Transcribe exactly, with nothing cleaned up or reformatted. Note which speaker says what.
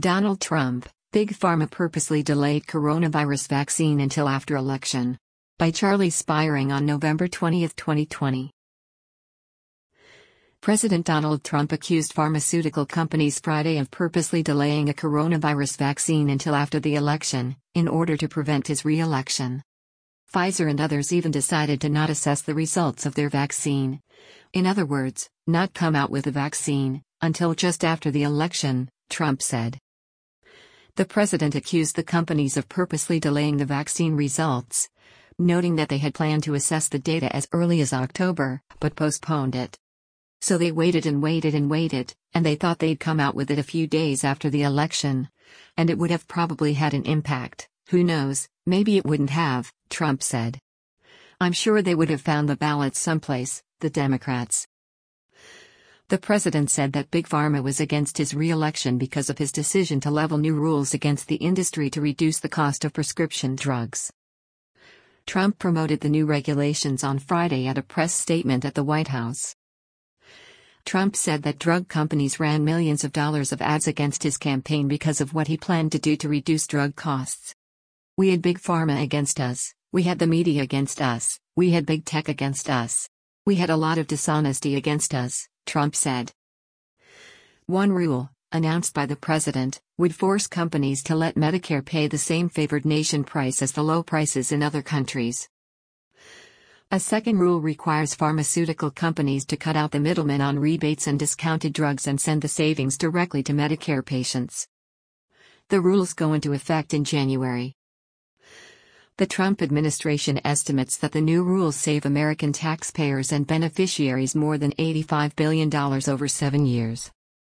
Speaker 1: Donald Trump, Big Pharma purposely delayed coronavirus vaccine until after election. By Charlie Spiering on November twentieth, twenty twenty. President Donald Trump accused pharmaceutical companies Friday of purposely delaying a coronavirus vaccine until after the election, in order to prevent his re-election. Pfizer and others even decided to not assess the results of their vaccine. In other words, not come out with a vaccine, until just after the election, Trump said. The president accused the companies of purposely delaying the vaccine results, noting that they had planned to assess the data as early as October, but postponed it. So they waited and waited and waited, and they thought they'd come out with it a few days after the election. And it would have probably had an impact, who knows, maybe it wouldn't have, Trump said. I'm sure they would have found the ballots someplace, the Democrats. The president said that Big Pharma was against his re-election because of his decision to level new rules against the industry to reduce the cost of prescription drugs. Trump promoted the new regulations on Friday at a press statement at the White House. Trump said that drug companies ran millions of dollars of ads against his campaign because of what he planned to do to reduce drug costs. We had Big Pharma against us, we had the media against us, we had Big Tech against us. We had a lot of dishonesty against us, Trump said. One rule, announced by the president, would force companies to let Medicare pay the same favored nation price as the low prices in other countries. A second rule requires pharmaceutical companies to cut out the middlemen on rebates and discounted drugs and send the savings directly to Medicare patients. The rules go into effect in January. The Trump administration estimates that the new rules save American taxpayers and beneficiaries more than eighty-five billion dollars over seven years.